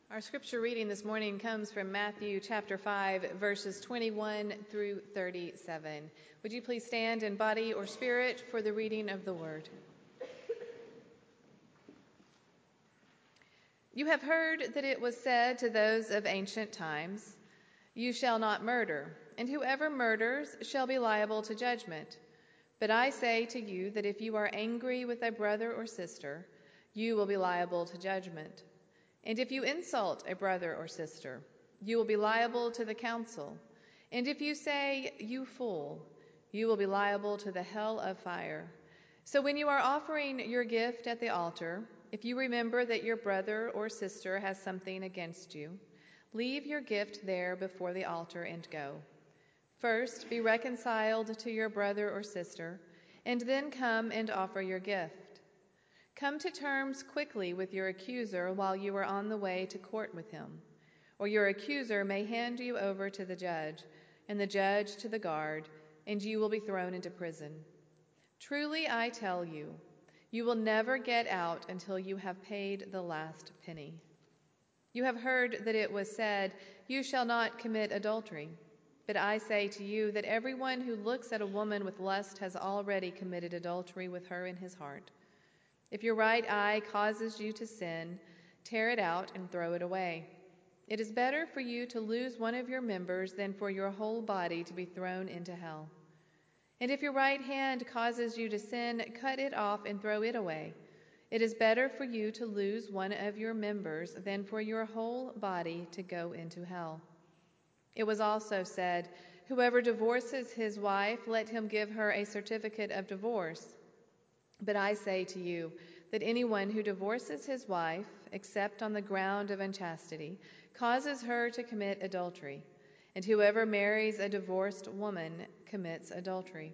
Our scripture reading this morning comes from Matthew chapter 5, verses 21 through 37. Would you please stand in body or spirit for the reading of the word? You have heard that it was said to those of ancient times, "You shall not murder, and whoever murders shall be liable to judgment." But I say to you that if you are angry with a brother or sister, you will be liable to judgment. And if you insult a brother or sister, you will be liable to the council. And if you say, "You fool," you will be liable to the hell of fire. So when you are offering your gift at the altar, if you remember that your brother or sister has something against you, leave your gift there before the altar and go. First, be reconciled to your brother or sister, and then come and offer your gift. Come to terms quickly with your accuser while you are on the way to court with him, or your accuser may hand you over to the judge, and the judge to the guard, and you will be thrown into prison. Truly, I tell you, you will never get out until you have paid the last penny. You have heard that it was said, "You shall not commit adultery." But I say to you that everyone who looks at a woman with lust has already committed adultery with her in his heart. If your right eye causes you to sin, tear it out and throw it away. It is better for you to lose one of your members than for your whole body to be thrown into hell. And if your right hand causes you to sin, cut it off and throw it away. It is better for you to lose one of your members than for your whole body to go into hell. It was also said, "Whoever divorces his wife, let him give her a certificate of divorce." But I say to you that anyone who divorces his wife, except on the ground of unchastity, causes her to commit adultery, and whoever marries a divorced woman commits adultery.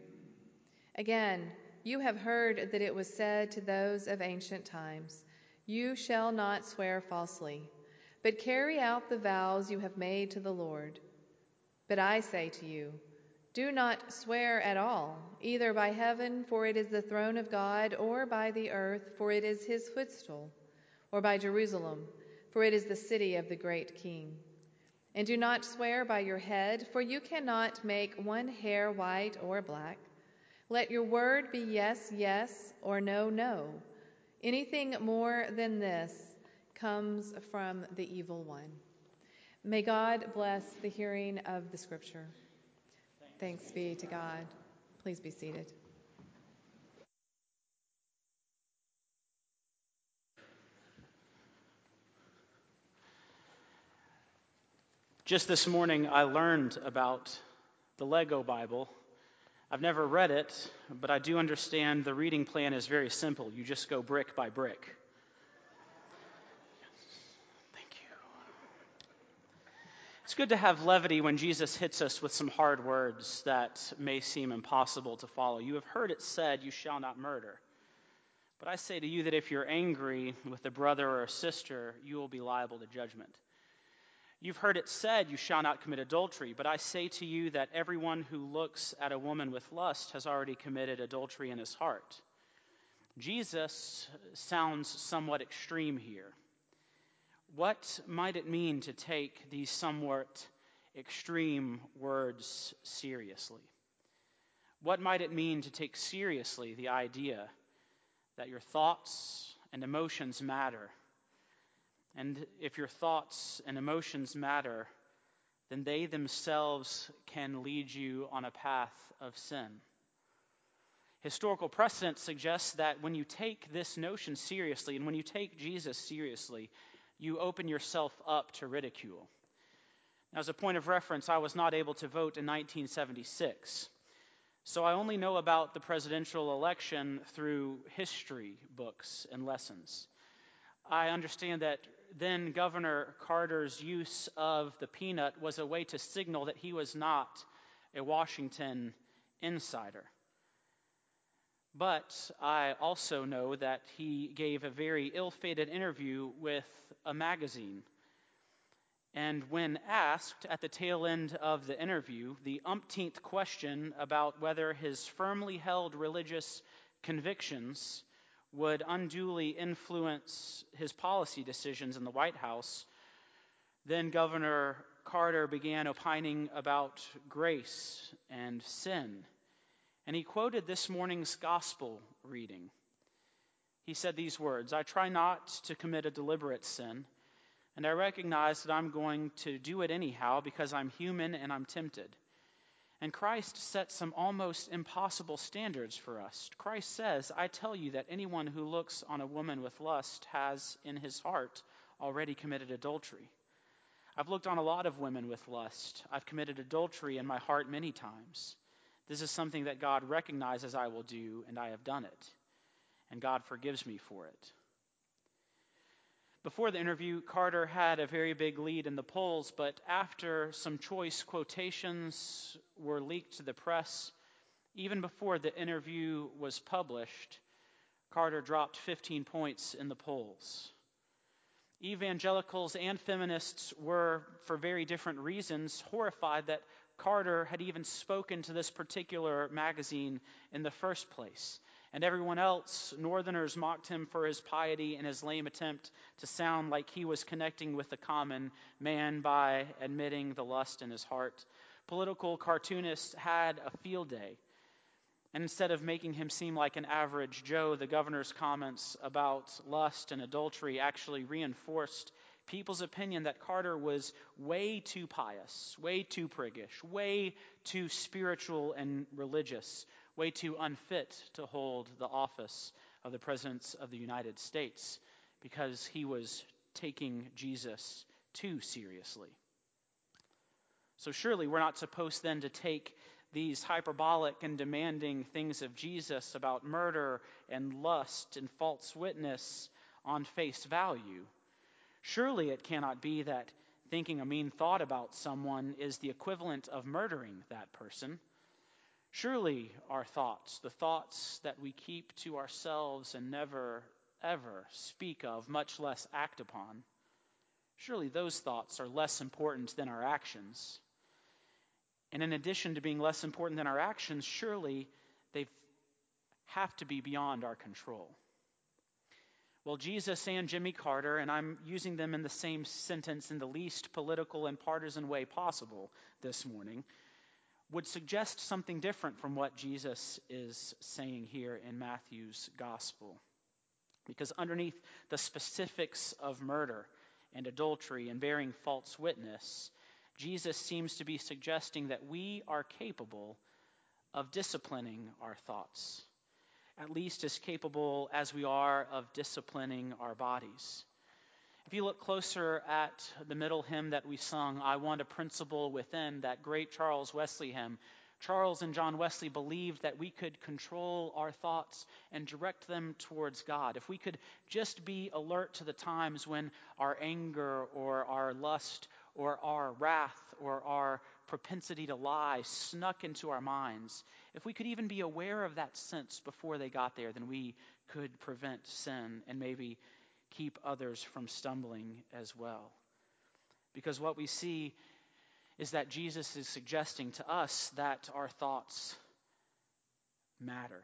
Again, you have heard that it was said to those of ancient times, "You shall not swear falsely, but carry out the vows you have made to the Lord." But I say to you, do not swear at all, either by heaven, for it is the throne of God, or by the earth, for it is his footstool, or by Jerusalem, for it is the city of the great King. And do not swear by your head, for you cannot make one hair white or black. Let your word be yes, yes, or no, no. Anything more than this comes from the evil one. May God bless the hearing of the scripture. Thanks be to God. Please be seated. Just this morning, I learned about the Lego Bible. I've never read it, but I do understand the reading plan is very simple. You just go brick by brick. Thank you. It's good to have levity when Jesus hits us with some hard words that may seem impossible to follow. You have heard it said, "You shall not murder." But I say to you that if you're angry with a brother or a sister, you will be liable to judgment. You've heard it said, "You shall not commit adultery." But I say to you that everyone who looks at a woman with lust has already committed adultery in his heart. Jesus sounds somewhat extreme here. What might it mean to take these somewhat extreme words seriously? What might it mean to take seriously the idea that your thoughts and emotions matter? And if your thoughts and emotions matter, then they themselves can lead you on a path of sin. Historical precedent suggests that when you take this notion seriously, and when you take Jesus seriously, you open yourself up to ridicule. Now, as a point of reference, I was not able to vote in 1976. So I only know about the presidential election through history books and lessons. I understand that then Governor Carter's use of the peanut was a way to signal that he was not a Washington insider. But I also know that he gave a very ill-fated interview with a magazine. And when asked at the tail end of the interview the umpteenth question about whether his firmly held religious convictions would unduly influence his policy decisions in the White House, Then Governor Carter began opining about grace and sin. And he quoted this morning's gospel reading. He said these words, "I try not to commit a deliberate sin, and I recognize that I'm going to do it anyhow because I'm human and I'm tempted." And Christ set some almost impossible standards for us. Christ says, "I tell you that anyone who looks on a woman with lust has in his heart already committed adultery. I've looked on a lot of women with lust. I've committed adultery in my heart many times. This is something that God recognizes I will do, and I have done it. And God forgives me for it." Before the interview, Carter had a very big lead in the polls, but after some choice quotations were leaked to the press, even before the interview was published, Carter dropped 15 points in the polls. Evangelicals and feminists were, for very different reasons, horrified that Carter had even spoken to this particular magazine in the first place. And everyone else, Northerners, mocked him for his piety and his lame attempt to sound like he was connecting with the common man by admitting the lust in his heart. Political cartoonists had a field day. And instead of making him seem like an average Joe, the governor's comments about lust and adultery actually reinforced people's opinion that Carter was way too pious, way too priggish, way too spiritual and religious, way too unfit to hold the office of the President of the United States because he was taking Jesus too seriously. So surely we're not supposed then to take these hyperbolic and demanding things of Jesus about murder and lust and false witness on face value. Surely it cannot be that thinking a mean thought about someone is the equivalent of murdering that person. Surely our thoughts, the thoughts that we keep to ourselves and never, ever speak of, much less act upon, surely those thoughts are less important than our actions. And in addition to being less important than our actions, surely they have to be beyond our control. Well, Jesus and Jimmy Carter, and I'm using them in the same sentence in the least political and partisan way possible this morning, would suggest something different from what Jesus is saying here in Matthew's gospel. Because underneath the specifics of murder and adultery and bearing false witness, Jesus seems to be suggesting that we are capable of disciplining our thoughts, at least as capable as we are of disciplining our bodies. If you look closer at the middle hymn that we sung, "I Want a Principle Within," that great Charles Wesley hymn, Charles and John Wesley believed that we could control our thoughts and direct them towards God. If we could just be alert to the times when our anger or our lust or our wrath or our propensity to lie snuck into our minds, if we could even be aware of that sense before they got there, then we could prevent sin and maybe keep others from stumbling as well. Because what we see is that Jesus is suggesting to us that our thoughts matter.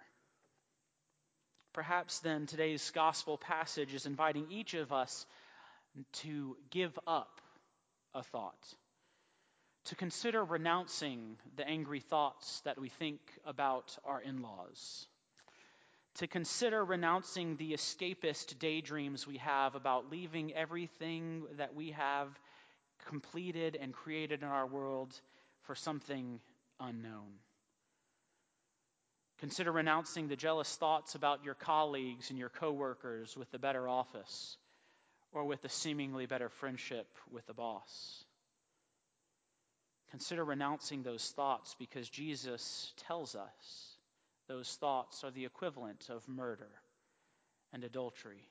Perhaps then today's gospel passage is inviting each of us to give up a thought, to consider renouncing the angry thoughts that we think about our in-laws, to consider renouncing the escapist daydreams we have about leaving everything that we have completed and created in our world for something unknown. Consider renouncing the jealous thoughts about your colleagues and your coworkers with the better office or with the seemingly better friendship with the boss. Consider renouncing those thoughts because Jesus tells us those thoughts are the equivalent of murder and adultery.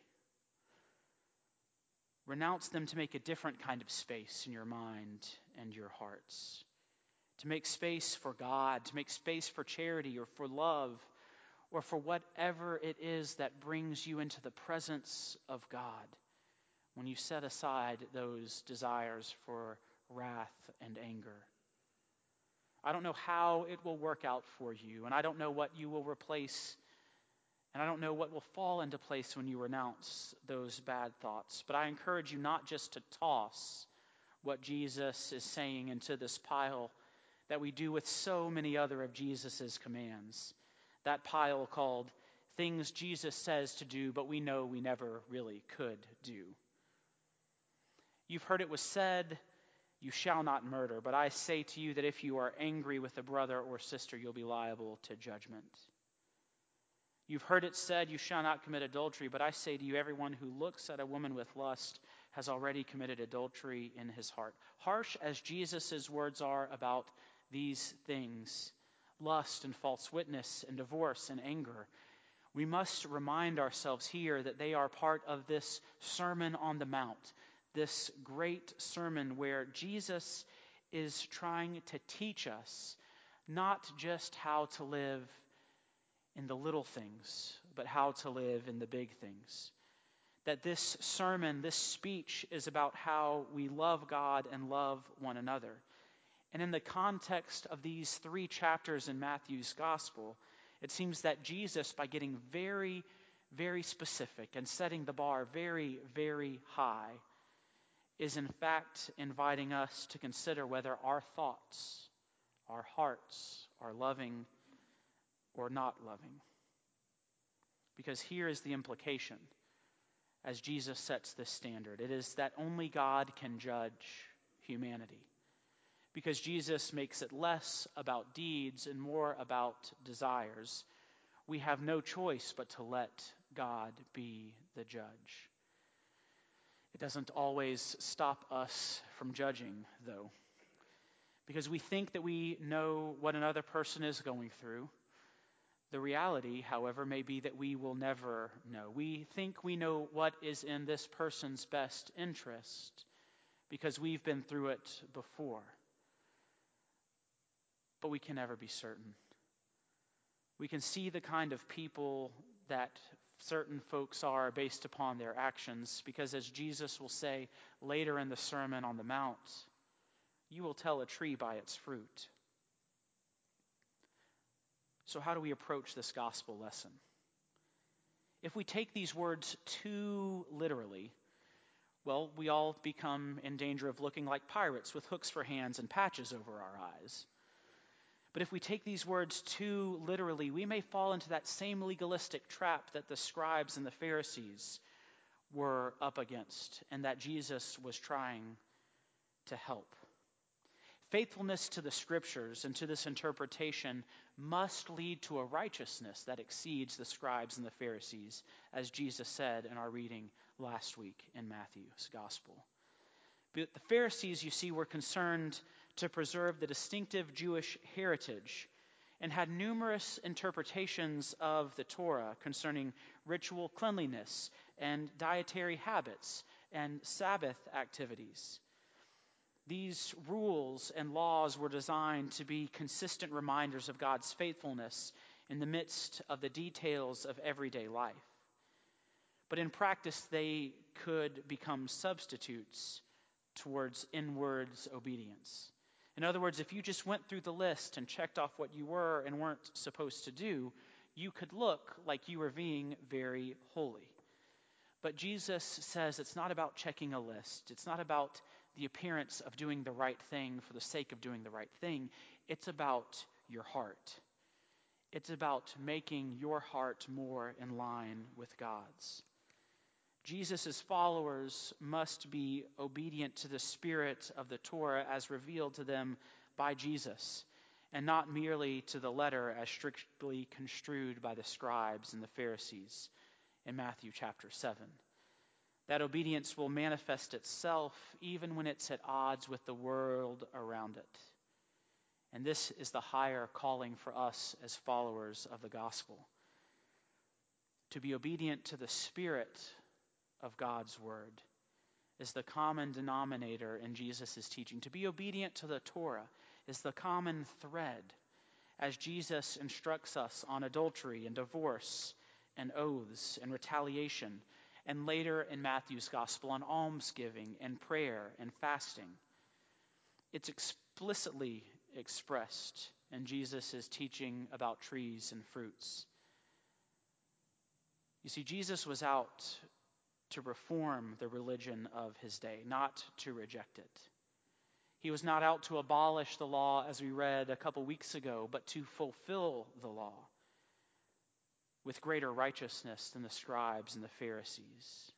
Renounce them to make a different kind of space in your mind and your hearts. To make space for God, to make space for charity or for love, or for whatever it is that brings you into the presence of God when you set aside those desires for wrath and anger. I don't know how it will work out for you, and I don't know what you will replace, and I don't know what will fall into place when you renounce those bad thoughts. But I encourage you not just to toss what Jesus is saying into this pile that we do with so many other of Jesus' commands. That pile called things Jesus says to do, but we know we never really could do. You've heard it was said, "You shall not murder," but I say to you that if you are angry with a brother or sister, you'll be liable to judgment. You've heard it said, "You shall not commit adultery," but I say to you, everyone who looks at a woman with lust has already committed adultery in his heart. Harsh as Jesus' words are about these things, lust and false witness and divorce and anger, we must remind ourselves here that they are part of this Sermon on the Mount, this great sermon where Jesus is trying to teach us not just how to live in the little things, but how to live in the big things. That this sermon, this speech, is about how we love God and love one another. And in the context of these 3 chapters in Matthew's gospel, it seems that Jesus, by getting very, very specific and setting the bar very, very high, is in fact inviting us to consider whether our thoughts, our hearts, are loving or not loving. Because here is the implication as Jesus sets this standard. It is that only God can judge humanity. Because Jesus makes it less about deeds and more about desires, we have no choice but to let God be the judge. It doesn't always stop us from judging, though. Because we think that we know what another person is going through. The reality, however, may be that we will never know. We think we know what is in this person's best interest because we've been through it before. But we can never be certain. We can see the kind of people that certain folks are based upon their actions, because as Jesus will say later in the Sermon on the Mount, you will tell a tree by its fruit. So how do we approach this gospel lesson? If we take these words too literally, well, we all become in danger of looking like pirates with hooks for hands and patches over our eyes. But if we take these words too literally, we may fall into that same legalistic trap that the scribes and the Pharisees were up against and that Jesus was trying to help. Faithfulness to the scriptures and to this interpretation must lead to a righteousness that exceeds the scribes and the Pharisees, as Jesus said in our reading last week in Matthew's gospel. But the Pharisees, you see, were concerned to preserve the distinctive Jewish heritage and had numerous interpretations of the Torah concerning ritual cleanliness and dietary habits and Sabbath activities. These rules and laws were designed to be consistent reminders of God's faithfulness in the midst of the details of everyday life. But in practice, they could become substitutes towards inward obedience. In other words, if you just went through the list and checked off what you were and weren't supposed to do, you could look like you were being very holy. But Jesus says it's not about checking a list. It's not about the appearance of doing the right thing for the sake of doing the right thing. It's about your heart. It's about making your heart more in line with God's. Jesus' followers must be obedient to the spirit of the Torah as revealed to them by Jesus, and not merely to the letter as strictly construed by the scribes and the Pharisees in Matthew chapter 7. That obedience will manifest itself even when it's at odds with the world around it. And this is the higher calling for us as followers of the gospel. To be obedient to the spirit of God's word is the common denominator in Jesus' teaching. To be obedient to the Torah is the common thread as Jesus instructs us on adultery and divorce and oaths and retaliation, and later in Matthew's gospel on almsgiving and prayer and fasting. It's explicitly expressed in Jesus' teaching about trees and fruits. You see, Jesus was out to reform the religion of his day, not to reject it. He was not out to abolish the law, as we read a couple weeks ago, but to fulfill the law with greater righteousness than the scribes and the Pharisees.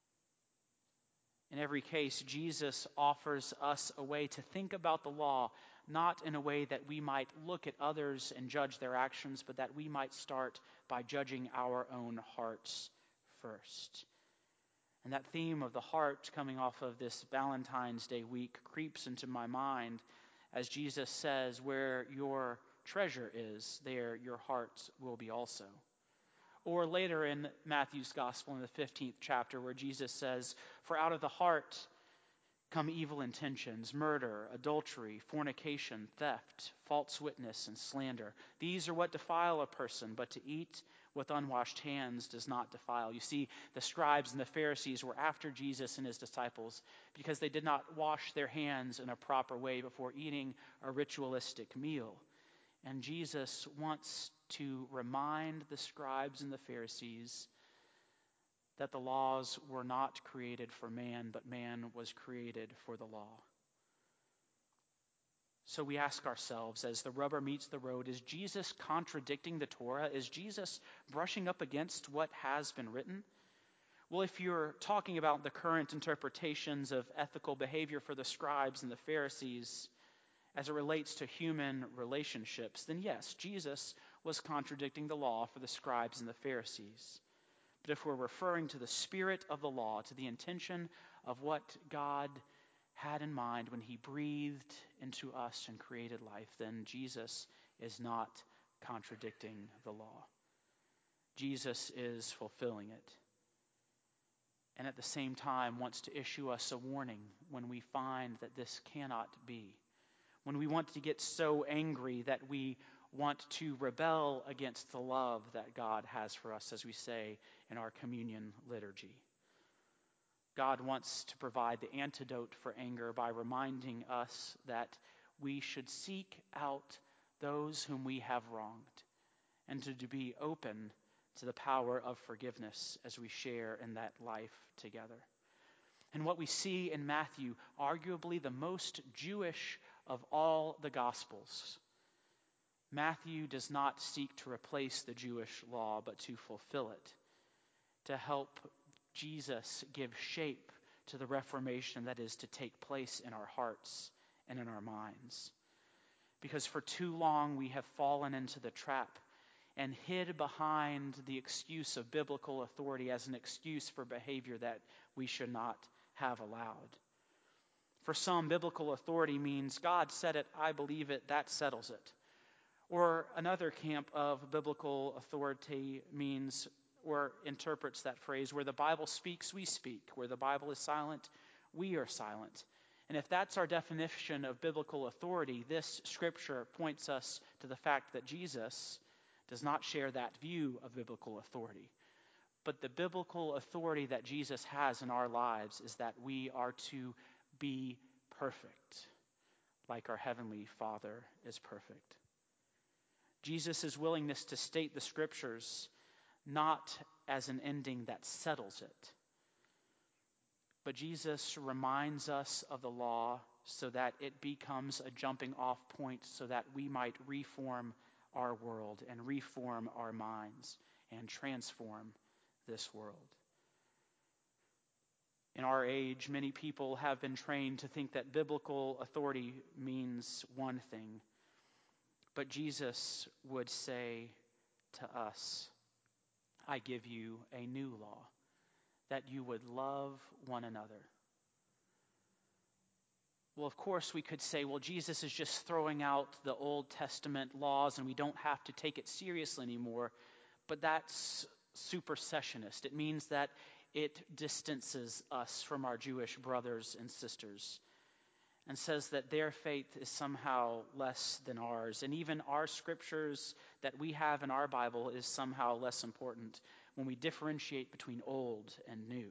In every case, Jesus offers us a way to think about the law, not in a way that we might look at others and judge their actions, but that we might start by judging our own hearts first. And that theme of the heart coming off of this Valentine's Day week creeps into my mind as Jesus says, where your treasure is, there your heart will be also. Or later in Matthew's Gospel in the 15th chapter where Jesus says, for out of the heart come evil intentions, murder, adultery, fornication, theft, false witness, and slander. These are what defile a person, but to eat with unwashed hands does not defile. You see, the scribes and the Pharisees were after Jesus and his disciples because they did not wash their hands in a proper way before eating a ritualistic meal. And Jesus wants to remind the scribes and the Pharisees that the laws were not created for man, but man was created for the law. So we ask ourselves, as the rubber meets the road, is Jesus contradicting the Torah? Is Jesus brushing up against what has been written? Well, if you're talking about the current interpretations of ethical behavior for the scribes and the Pharisees as it relates to human relationships, then yes, Jesus was contradicting the law for the scribes and the Pharisees. But if we're referring to the spirit of the law, to the intention of what God had in mind when he breathed into us and created life, then Jesus is not contradicting the law. Jesus is fulfilling it. And at the same time wants to issue us a warning when we find that this cannot be. When we want to get so angry that we want to rebel against the love that God has for us, as we say in our communion liturgy. God wants to provide the antidote for anger by reminding us that we should seek out those whom we have wronged and to be open to the power of forgiveness as we share in that life together. And what we see in Matthew, arguably the most Jewish of all the Gospels, Matthew does not seek to replace the Jewish law, but to fulfill it, to help Jesus give shape to the reformation that is to take place in our hearts and in our minds. Because for too long we have fallen into the trap and hid behind the excuse of biblical authority as an excuse for behavior that we should not have allowed. For some, biblical authority means God said it, I believe it, that settles it. Or another camp of biblical authority means or interprets that phrase, where the Bible speaks, we speak. Where the Bible is silent, we are silent. And if that's our definition of biblical authority, this scripture points us to the fact that Jesus does not share that view of biblical authority. But the biblical authority that Jesus has in our lives is that we are to be perfect, like our Heavenly Father is perfect. Jesus' willingness to state the scriptures not as an ending that settles it, but Jesus reminds us of the law so that it becomes a jumping off point so that we might reform our world and reform our minds and transform this world. In our age, many people have been trained to think that biblical authority means one thing, but Jesus would say to us, I give you a new law, that you would love one another. Well, of course, we could say, well, Jesus is just throwing out the Old Testament laws and we don't have to take it seriously anymore. But that's supersessionist. It means that it distances us from our Jewish brothers and sisters and says that their faith is somehow less than ours. And even our scriptures that we have in our Bible is somehow less important when we differentiate between old and new.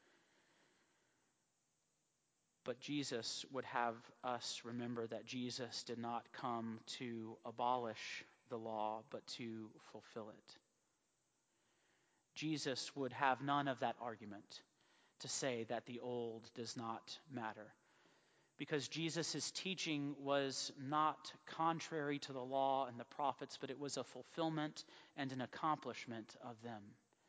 But Jesus would have us remember that Jesus did not come to abolish the law, but to fulfill it. Jesus would have none of that argument to say that the old does not matter, because Jesus' teaching was not contrary to the law and the prophets, but it was a fulfillment and an accomplishment of them.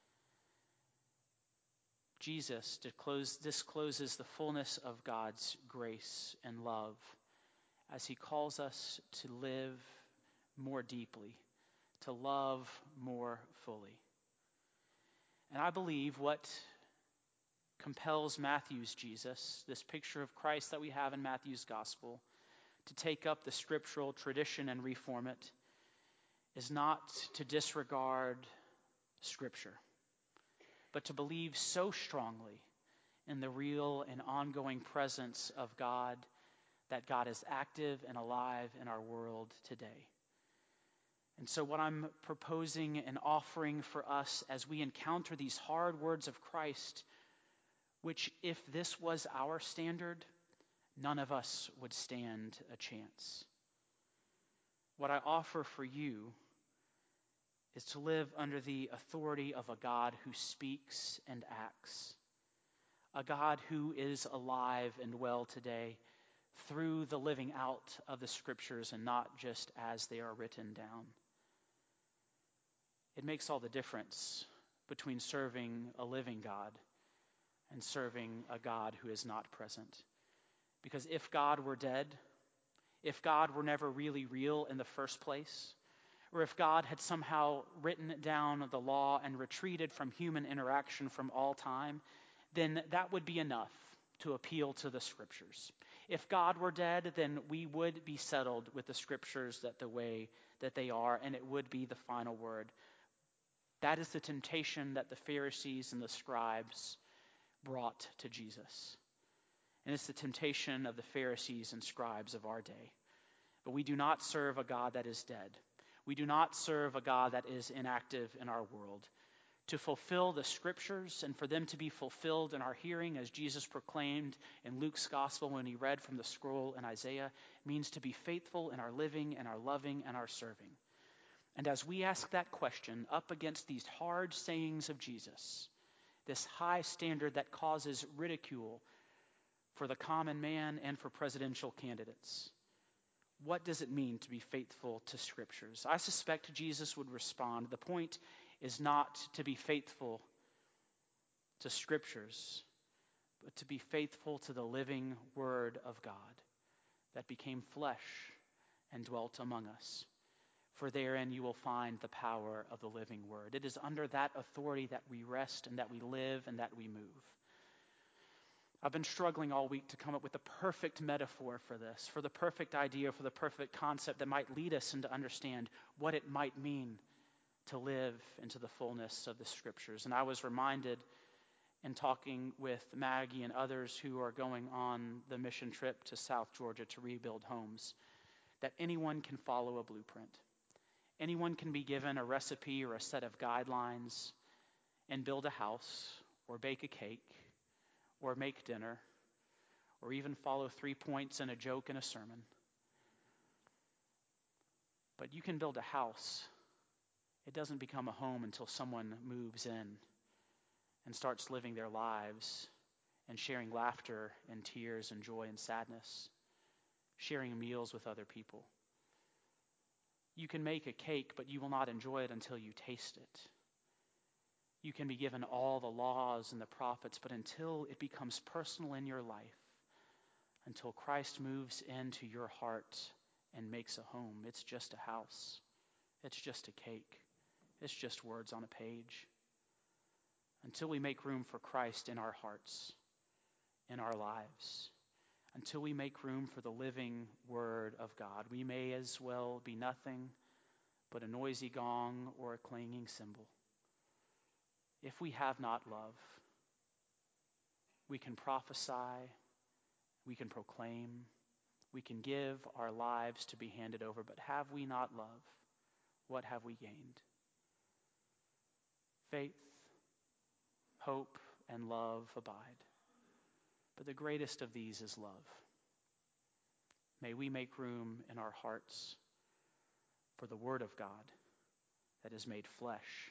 Jesus discloses the fullness of God's grace and love as he calls us to live more deeply, to love more fully. And I believe what compels Matthew's Jesus, this picture of Christ that we have in Matthew's gospel, to take up the scriptural tradition and reform it, is not to disregard Scripture, but to believe so strongly in the real and ongoing presence of God, that God is active and alive in our world today. And so what I'm proposing and offering for us as we encounter these hard words of Christ, which if this was our standard, none of us would stand a chance. What I offer for you is to live under the authority of a God who speaks and acts, a God who is alive and well today through the living out of the Scriptures and not just as they are written down. It makes all the difference between serving a living God and serving a God who is not present. Because if God were dead, if God were never really real in the first place, or if God had somehow written down the law and retreated from human interaction from all time, then that would be enough to appeal to the Scriptures. If God were dead, then we would be settled with the Scriptures that the way that they are, and it would be the final word. That is the temptation that the Pharisees and the scribes brought to Jesus. And it's the temptation of the Pharisees and scribes of our day. But we do not serve a God that is dead. We do not serve a God that is inactive in our world. To fulfill the Scriptures and for them to be fulfilled in our hearing, as Jesus proclaimed in Luke's gospel when he read from the scroll in Isaiah, means to be faithful in our living and our loving and our serving. And as we ask that question up against these hard sayings of Jesus, this high standard that causes ridicule for the common man and for presidential candidates, what does it mean to be faithful to Scriptures? I suspect Jesus would respond, the point is not to be faithful to Scriptures, but to be faithful to the living Word of God that became flesh and dwelt among us. For therein you will find the power of the living Word. It is under that authority that we rest and that we live and that we move. I've been struggling all week to come up with the perfect metaphor for this, for the perfect idea, for the perfect concept that might lead us into understand what it might mean to live into the fullness of the Scriptures. And I was reminded in talking with Maggie and others who are going on the mission trip to South Georgia to rebuild homes, that anyone can follow a blueprint. Anyone can be given a recipe or a set of guidelines and build a house or bake a cake or make dinner or even follow 3 points and a joke in a sermon. But you can build a house. It doesn't become a home until someone moves in and starts living their lives and sharing laughter and tears and joy and sadness, sharing meals with other people. You can make a cake, but you will not enjoy it until you taste it. You can be given all the laws and the prophets, but until it becomes personal in your life, until Christ moves into your heart and makes a home, it's just a house. It's just a cake. It's just words on a page. Until we make room for Christ in our hearts, in our lives, until we make room for the living Word of God, we may as well be nothing but a noisy gong or a clanging cymbal. If we have not love, we can prophesy, we can proclaim, we can give our lives to be handed over, but have we not love, what have we gained? Faith, hope, and love abide. But the greatest of these is love. May we make room in our hearts for the Word of God that is made flesh.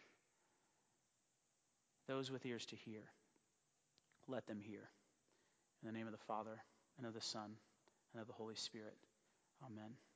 Those with ears to hear, let them hear. In the name of the Father, and of the Son, and of the Holy Spirit. Amen.